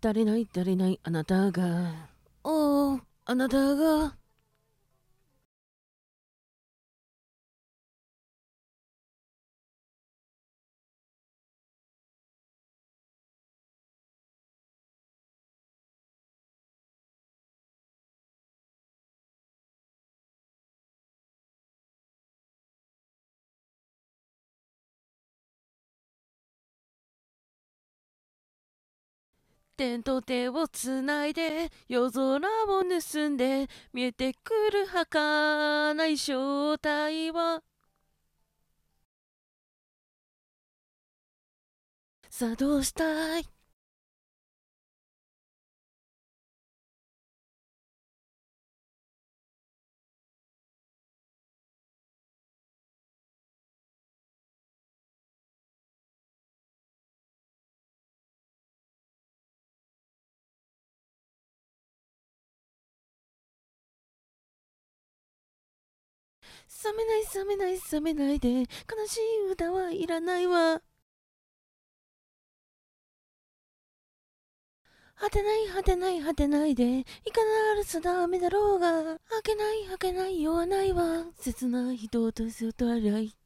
足りない足りないあなたが、おお、あなたが。手と手をつないで夜空を盗んで見えてくる儚い正体は、さあどうしたい。冷めない冷めない冷めないで悲しい歌はいらないわ。果てない果てない果てないでいかなる定めだろうが、開けない開けない酔わないわ。切ない人とすと笑い